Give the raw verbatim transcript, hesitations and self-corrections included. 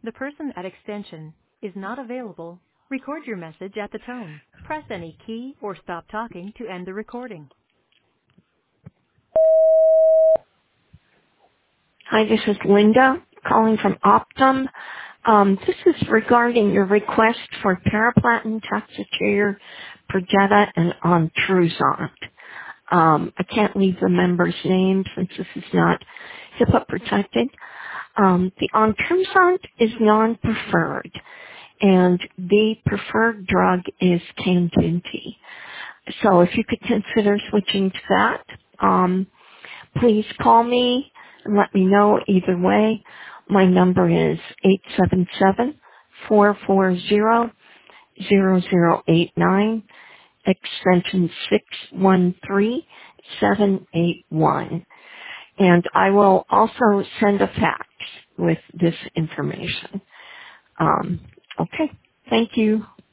The person at extension is not available. Record your message at the tone. Press any key or stop talking to end the recording. Hi, this is Linda calling from Optum. Um, this is regarding your request for Paraplatin, Taxotere, Perjeta, and Ontruzant. Um, I can't leave the member's name since this is not HIPAA protected. Um, the Ontruzant is non-preferred, and the preferred drug is Kanjinti. So if you could consider switching to that, um, please call me and let me know either way. My number is eight seven seven, four four zero, zero zero eight nine, extension six one three seven eight one. And I will also send a fax with this information. Um, okay, thank you.